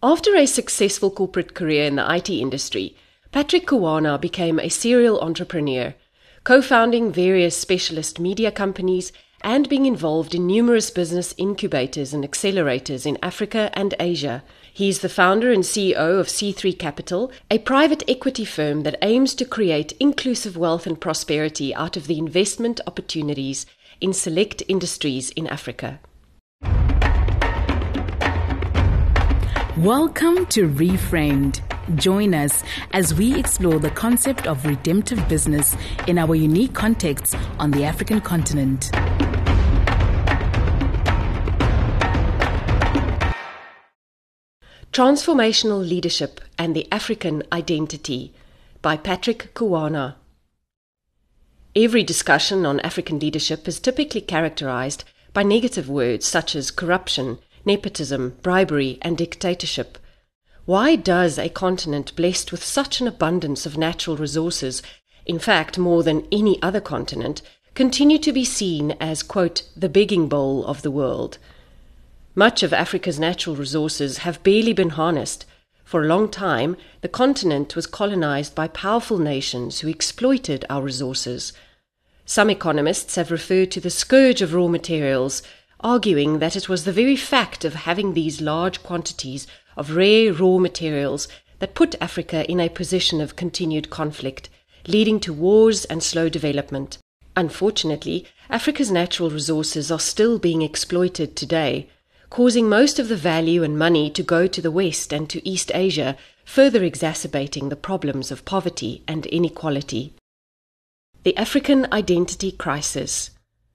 After a successful corporate career in the IT industry, Patrick Kuwana became a serial entrepreneur, co-founding various specialist media companies and being involved in numerous business incubators and accelerators in Africa and Asia. He is the founder and CEO of C3 Capital, a private equity firm that aims to create inclusive wealth and prosperity out of the investment opportunities in select industries in Africa. Welcome to Reframed. Join us as we explore the concept of redemptive business in our unique context on the African continent. Transformational Leadership and the African Identity by Patrick Kuwana. Every discussion on African leadership is typically characterized by negative words such as corruption, nepotism, bribery, and dictatorship. Why does a continent blessed with such an abundance of natural resources, in fact more than any other continent, continue to be seen as, quote, the begging bowl of the world? Much of Africa's natural resources have barely been harnessed. For a long time, the continent was colonized by powerful nations who exploited our resources. Some economists have referred to the scourge of raw materials, arguing that it was the very fact of having these large quantities of rare raw materials that put Africa in a position of continued conflict, leading to wars and slow development. Unfortunately, Africa's natural resources are still being exploited today, causing most of the value and money to go to the West and to East Asia, further exacerbating the problems of poverty and inequality. The African Identity Crisis.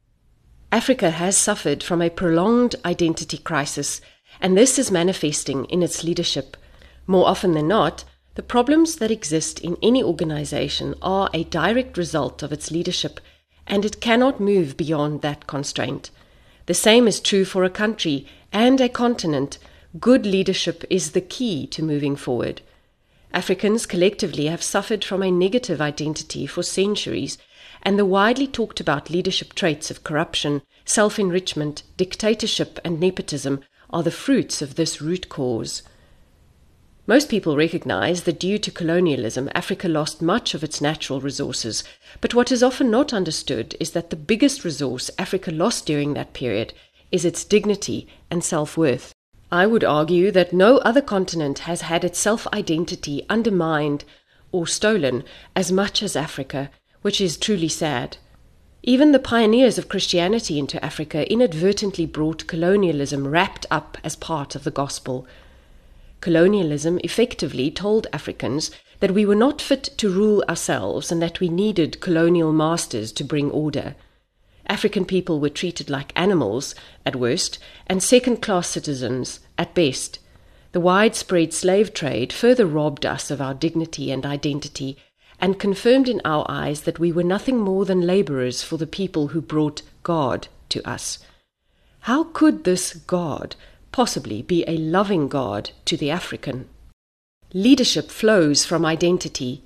Africa has suffered from a prolonged identity crisis, and this is manifesting in its leadership. More often than not, the problems that exist in any organization are a direct result of its leadership, and it cannot move beyond that constraint. The same is true for a country and a continent. Good leadership is the key to moving forward. Africans collectively have suffered from a negative identity for centuries, and the widely talked about leadership traits of corruption, self-enrichment, dictatorship, and nepotism are the fruits of this root cause. Most people recognize that due to colonialism, Africa lost much of its natural resources, but what is often not understood is that the biggest resource Africa lost during that period is its dignity and self-worth. I would argue that no other continent has had its self-identity undermined or stolen as much as Africa, which is truly sad. Even the pioneers of Christianity into Africa inadvertently brought colonialism wrapped up as part of the gospel. Colonialism effectively told Africans that we were not fit to rule ourselves and that we needed colonial masters to bring order. African people were treated like animals, at worst, and second-class citizens, at best. The widespread slave trade further robbed us of our dignity and identity, and confirmed in our eyes that we were nothing more than laborers for the people who brought God to us. How could this God possibly be a loving God to the African? Leadership flows from identity.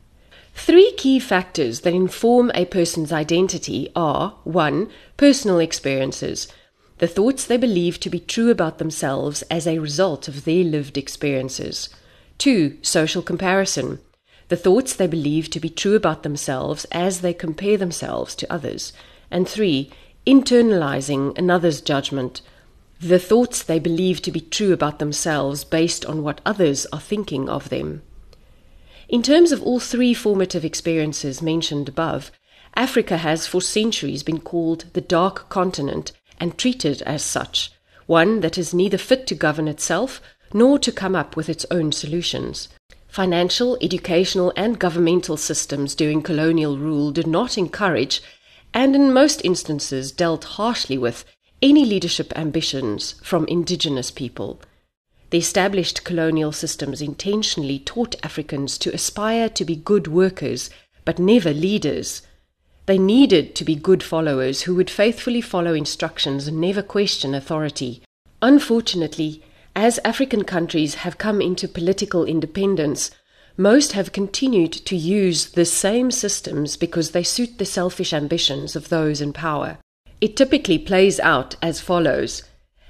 3 key factors that inform a person's identity are 1. Personal experiences, the thoughts they believe to be true about themselves as a result of their lived experiences. 2. Social comparison, the thoughts they believe to be true about themselves as they compare themselves to others. And 3. Internalizing another's judgment, the thoughts they believe to be true about themselves based on what others are thinking of them. In terms of all 3 formative experiences mentioned above, Africa has for centuries been called the Dark Continent and treated as such, one that is neither fit to govern itself nor to come up with its own solutions. Financial, educational, and governmental systems during colonial rule did not encourage, and in most instances dealt harshly with, any leadership ambitions from indigenous people. The established colonial systems intentionally taught Africans to aspire to be good workers, but never leaders. They needed to be good followers who would faithfully follow instructions and never question authority. Unfortunately, as African countries have come into political independence, most have continued to use the same systems because they suit the selfish ambitions of those in power. It typically plays out as follows.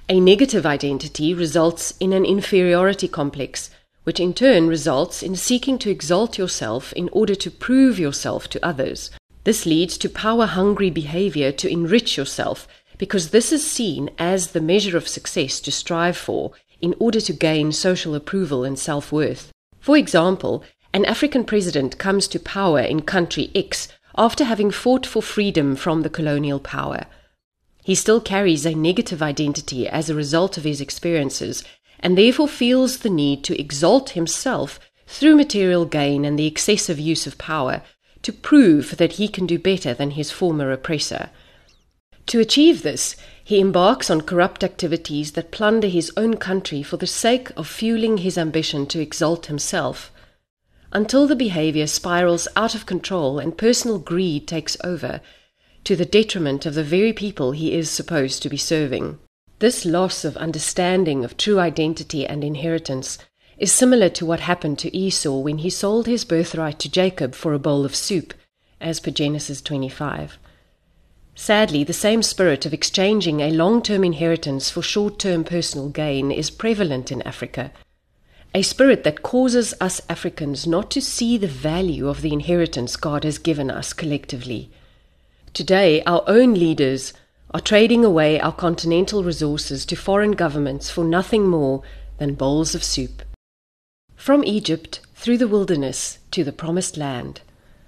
A negative identity results in an inferiority complex, which in turn results in seeking to exalt yourself in order to prove yourself to others. This leads to power-hungry behavior to enrich yourself, because this is seen as the measure of success to strive for in order to gain social approval and self-worth. For example, an African president comes to power in country X after having fought for freedom from the colonial power. He still carries a negative identity as a result of his experiences, and therefore feels the need to exalt himself through material gain and the excessive use of power to prove that he can do better than his former oppressor. To achieve this, he embarks on corrupt activities that plunder his own country for the sake of fueling his ambition to exalt himself, until the behavior spirals out of control and personal greed takes over, to the detriment of the very people he is supposed to be serving. This loss of understanding of true identity and inheritance is similar to what happened to Esau when he sold his birthright to Jacob for a bowl of soup, as per Genesis 25. Sadly, the same spirit of exchanging a long-term inheritance for short-term personal gain is prevalent in Africa, a spirit that causes us Africans not to see the value of the inheritance God has given us collectively. Today, our own leaders are trading away our continental resources to foreign governments for nothing more than bowls of soup. From Egypt, through the wilderness, to the promised land.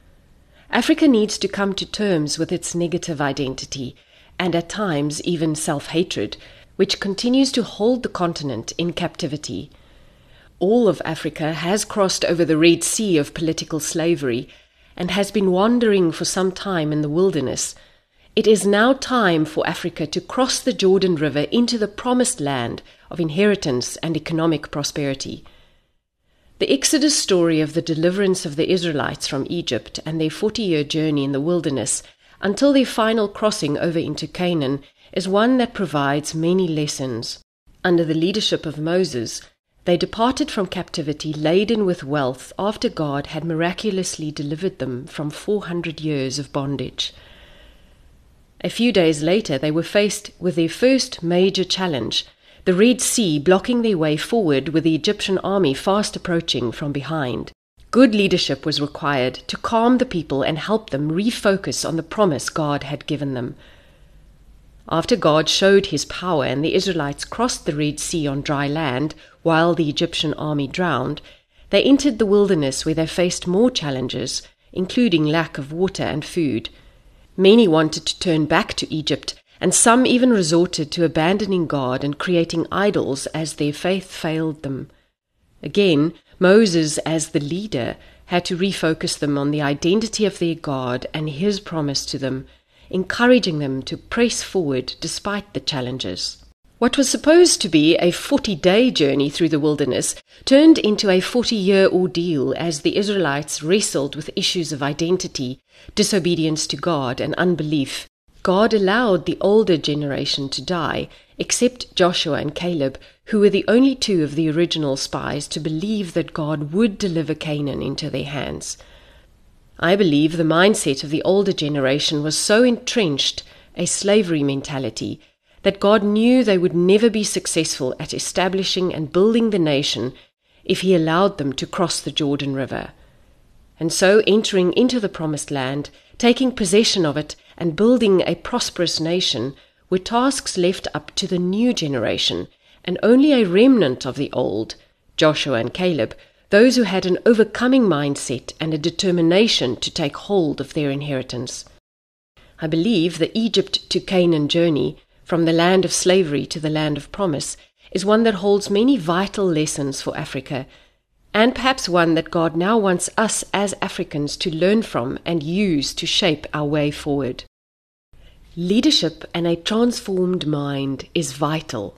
Africa needs to come to terms with its negative identity, and at times even self-hatred, which continues to hold the continent in captivity. All of Africa has crossed over the Red Sea of political slavery, and has been wandering for some time in the wilderness. It is now time for Africa to cross the Jordan River into the promised land of inheritance and economic prosperity. The Exodus story of the deliverance of the Israelites from Egypt and their 40-year journey in the wilderness until their final crossing over into Canaan is one that provides many lessons. Under the leadership of Moses, they departed from captivity laden with wealth after God had miraculously delivered them from 400 years of bondage. A few days later, they were faced with their first major challenge, the Red Sea blocking their way forward with the Egyptian army fast approaching from behind. Good leadership was required to calm the people and help them refocus on the promise God had given them. After God showed his power and the Israelites crossed the Red Sea on dry land while the Egyptian army drowned, they entered the wilderness where they faced more challenges, including lack of water and food. Many wanted to turn back to Egypt, and some even resorted to abandoning God and creating idols as their faith failed them. Again, Moses, as the leader, had to refocus them on the identity of their God and his promise to them, encouraging them to press forward despite the challenges. What was supposed to be a 40-day journey through the wilderness turned into a 40-year ordeal as the Israelites wrestled with issues of identity, disobedience to God, and unbelief. God allowed the older generation to die, except Joshua and Caleb, who were the only two of the original spies to believe that God would deliver Canaan into their hands. I believe the mindset of the older generation was so entrenched, a slavery mentality, that God knew they would never be successful at establishing and building the nation if he allowed them to cross the Jordan River. And so entering into the promised land, taking possession of it, and building a prosperous nation were tasks left up to the new generation, and only a remnant of the old, Joshua and Caleb, those who had an overcoming mindset and a determination to take hold of their inheritance. I believe the Egypt to Canaan journey, from the land of slavery to the land of promise, is one that holds many vital lessons for Africa, and perhaps one that God now wants us as Africans to learn from and use to shape our way forward. Leadership and a transformed mind is vital.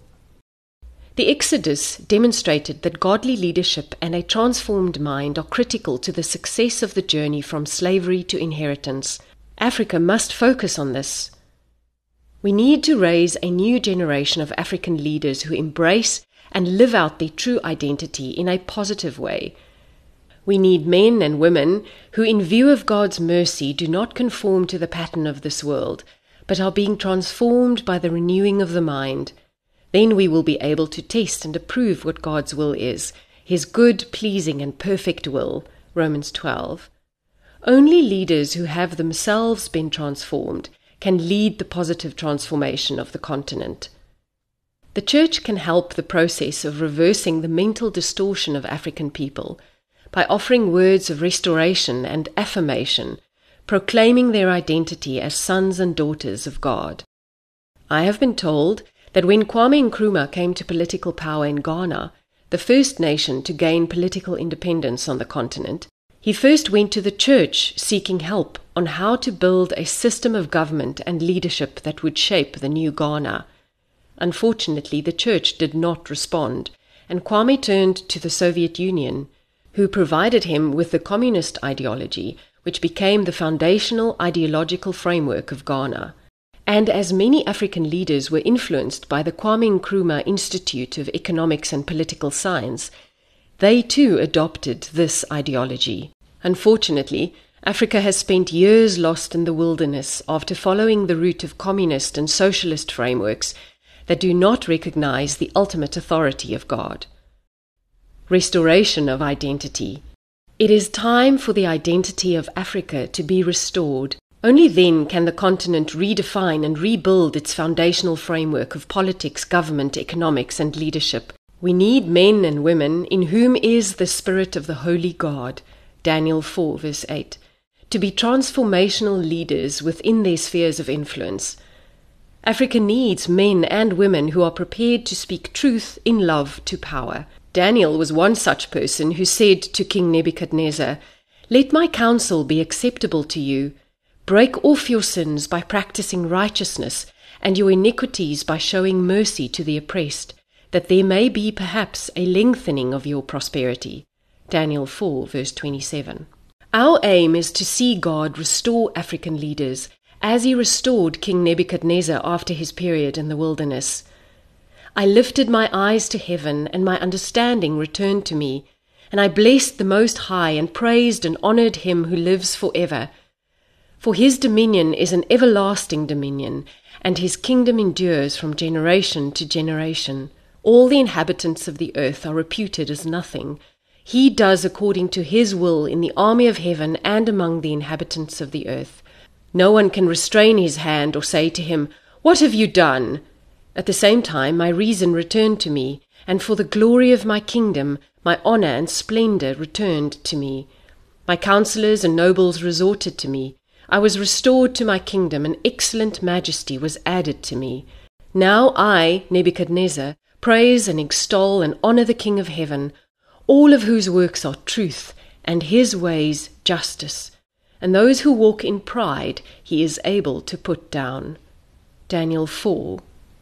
The Exodus demonstrated that godly leadership and a transformed mind are critical to the success of the journey from slavery to inheritance. Africa must focus on this. We need to raise a new generation of African leaders who embrace and live out their true identity in a positive way. We need men and women who, in view of God's mercy, do not conform to the pattern of this world, but are being transformed by the renewing of the mind. Then we will be able to test and approve what God's will is, His good, pleasing, and perfect will, Romans 12. Only leaders who have themselves been transformed can lead the positive transformation of the continent. The Church can help the process of reversing the mental distortion of African people by offering words of restoration and affirmation, proclaiming their identity as sons and daughters of God. I have been told that when Kwame Nkrumah came to political power in Ghana, the first nation to gain political independence on the continent, he first went to the church seeking help on how to build a system of government and leadership that would shape the new Ghana. Unfortunately, the church did not respond, and Kwame turned to the Soviet Union, who provided him with the communist ideology, which became the foundational ideological framework of Ghana. And as many African leaders were influenced by the Kwame Nkrumah Institute of Economics and Political Science, they too adopted this ideology. Unfortunately, Africa has spent years lost in the wilderness after following the route of communist and socialist frameworks that do not recognize the ultimate authority of God. Restoration of identity. It is time for the identity of Africa to be restored. Only then can the continent redefine and rebuild its foundational framework of politics, government, economics, and leadership. We need men and women in whom is the Spirit of the Holy God, Daniel 4 verse 8, to be transformational leaders within their spheres of influence. Africa needs men and women who are prepared to speak truth in love to power. Daniel was one such person who said to King Nebuchadnezzar, "Let my counsel be acceptable to you. Break off your sins by practicing righteousness, and your iniquities by showing mercy to the oppressed, that there may be perhaps a lengthening of your prosperity." Daniel 4 verse 27. Our aim is to see God restore African leaders, as He restored King Nebuchadnezzar after his period in the wilderness. I lifted my eyes to heaven, and my understanding returned to me, and I blessed the Most High, and praised and honored Him who lives forever. For His dominion is an everlasting dominion, and His kingdom endures from generation to generation. All the inhabitants of the earth are reputed as nothing. He does according to His will in the army of heaven and among the inhabitants of the earth. No one can restrain His hand or say to Him, "What have you done?" At the same time my reason returned to me, and for the glory of my kingdom my honor and splendor returned to me. My counselors and nobles resorted to me. I was restored to my kingdom, and excellent majesty was added to me. Now I, Nebuchadnezzar, praise and extol and honor the King of heaven, all of whose works are truth, and His ways justice. And those who walk in pride He is able to put down. Daniel 4.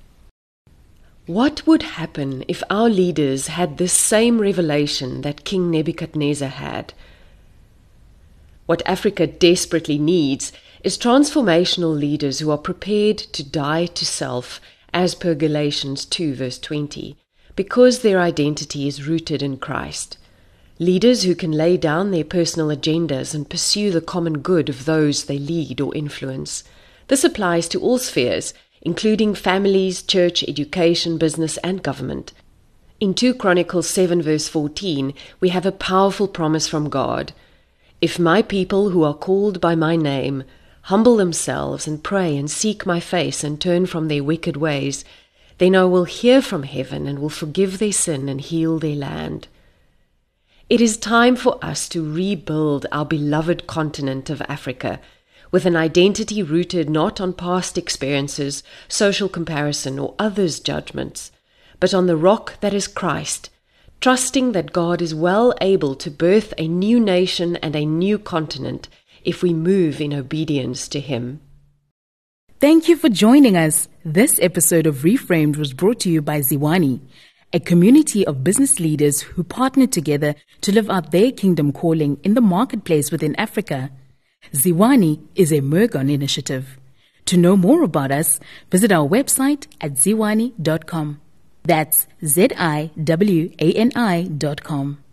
What would happen if our leaders had this same revelation that King Nebuchadnezzar had? What Africa desperately needs is transformational leaders who are prepared to die to self, as per Galatians 2 verse 20, because their identity is rooted in Christ. Leaders who can lay down their personal agendas and pursue the common good of those they lead or influence. This applies to all spheres, including families, church, education, business, and government. In 2 Chronicles 7 verse 14, we have a powerful promise from God. "If my people who are called by my name humble themselves and pray and seek my face and turn from their wicked ways, then I will hear from heaven and will forgive their sin and heal their land." It is time for us to rebuild our beloved continent of Africa, with an identity rooted not on past experiences, social comparison, or others' judgments, but on the rock that is Christ, trusting that God is well able to birth a new nation and a new continent if we move in obedience to Him. Thank you for joining us. This episode of Reframed was brought to you by Ziwani, a community of business leaders who partner together to live out their kingdom calling in the marketplace within Africa. Ziwani is a Mergon initiative. To know more about us, visit our website at ziwani.com. That's ZIWANI.com.